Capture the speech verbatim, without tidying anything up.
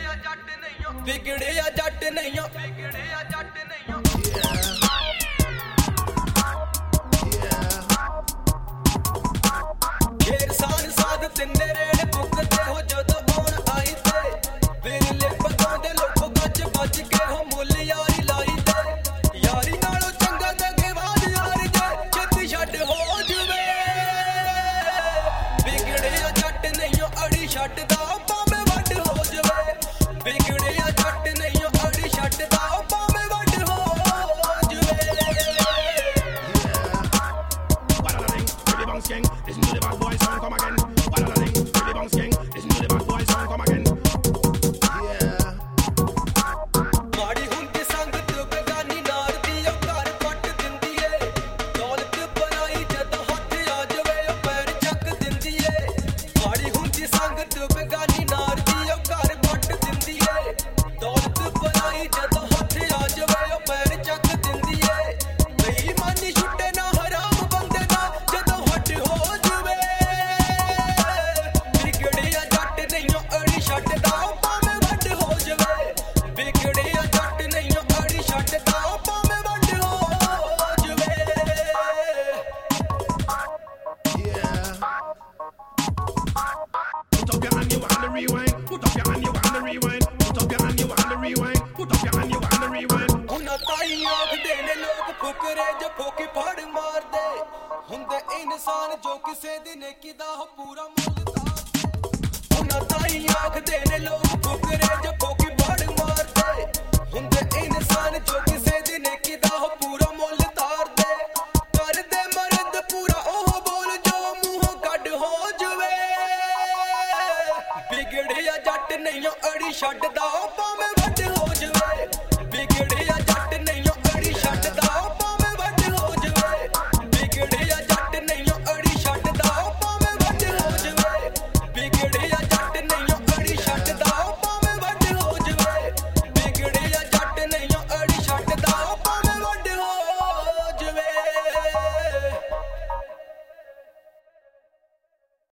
ਵਿਗੜਿਆ ਜੱਟ ਨਹੀਂ ਵਿਗੜਿਆ ਜੱਟ ਨਹੀਂ ਸ਼ੇਰ ਸਾਨ ਸਾਧ ਤਿੰਨੇ ਰੇੜ ਪੁੱਕਦੇ ਹੋ ਜਦੋਂ ਆਉਣ ਆਈ ਤੇ ਵਿਰਲੇ ਪਗਾਉਂਦੇ ਲੋਕ ਗੱਜ ਵੱਜ ਕੇ ਹੋ ਮੁੱਲ ਯਾਰੀ ਲਾਈ ਤੇ ਯਾਰੀ ਨਾਲੋਂ ਚੰਗਾ ਦਗੇਵਾਦ ਯਾਰ ਜੇ ਛੇਤੀ ਛੱਡ ਹੋ ਜਵੇ ਵਿਗੜਿਆ ਜੱਟ ਨਹੀਂ ਅੜੀ ਛੱਡਦਾ ਭਾਵੇਂ ਵੱਡ ਹੋ ਜਵੇ ਵਿਗੜਿਆ ਜੱਟ ਨਹੀਂ ਅੜੀ ਛੱਡਦਾ ਭਾਵੇਂ ਵੱਡ ਹੋ ਜਵੇ King, listen to the bad boy song come again. What other thing? Billy Bounce King, listen to the bad boy song come again. Yeah. ਮਾੜੀ ਹੁੰਦੀ ਸੰਗਤ ਬੇਗਾਨੀ ਨਾਰ ਦੀ ਉਹ ਘਰ ਪੱਟ ਦਿੰਦੀ ਏ ਦੌਲਤ ਬਣਾਈ ਜਦੋਂ ਹੱਥ ਆ ਜਾਵੇ ਉਹ ਪੈਰ ਚੱਕ ਦਿੰਦੀ ਏ ਮਾੜੀ ਹੁੰਦੀ ਸੰਗਤ ਬੇਗਾਨੀ ਨਾਰ ਦੀ ਉਹ ਘਰ ਪੱਟ ਦਿੰਦੀ ਏ ਦੌਲਤ ਬਣਾਈ ਜਦੋਂ ਹੱਥ ਆ ਜਾਵੇ ਉਹ ਪੈਰ ਚੱਕ ਦਿੰਦੀ ਏ ਬੇਈਮਾਨੀ ਛੁੱਟੇ ਨਾ ਹਰਾਮ ਬੰਦੇ ਦਾ ਜਦੋਂ ਹੱਟ ਹੋ ਜਵੇ ਵਿਗੜਿਆ ਜੱਟ ਨਹੀਂ ਅੜੀ ਛੱਡਦਾ ਭਾਵੇਂ ਵੱਡ ਹੋ ਜਵੇ ਵਿਗੜਿਆ ਜੱਟ ਨਹੀਂ ਅੜੀ ਛੱਡਦਾ ਭਾਵੇਂ ਵੱਡ ਹੋ ਜਵੇ Put up your hand, you want the rewind. Put up your hand, you want the rewind. Put up your hand, you want the rewind. Put up your hand, you want the rewind. ਉਹਨਾਂ ਤਾਈ ਆਖਦੇ ਨੇ ਲੋਕ ਫੁਕਰੇ ਜੋ ਫੋਕੀ ਫੜ ਮਾਰਦੇ ਹੁੰਦੇ ਇਨਸਾਨ ਜੋ ਕਿਸੇ ਦੀ ਨੇਕੀ ਦਾ ਹੋ ਪੂਰਾ ਮੁੱਲ ਤਾਰਦੇ ਉਹਨਾਂ ਤਾਈ ਆਖਦੇ ਨੇ ਲੋਕ ਫੁਕਰੇ ਜੋ ਫੋਕੀ ਫੜ ਮਾਰਦੇ ਹੁੰਦੇ ਇਨਸਾਨ ਜੋ ਕਿਸੇ ਦੀ ਨੇਕੀ ਦਾ ਹੋ ਪੂਰਾ ਮੁੱਲ ਤਾਰਦੇ ਕਰਦੇ ਮਰਦ ਪੂਰਾ ਉਹ ਬੋਲ ਜੋ ਮੂੰਹੋਂ ਕੱਢ ਹੋ ਜਵੇ ਵਿਗੜਿਆ ਜੱਟ ਨਹੀਂ ਅੜੀ ਛੱਡਦਾ ਭਾਵੇਂ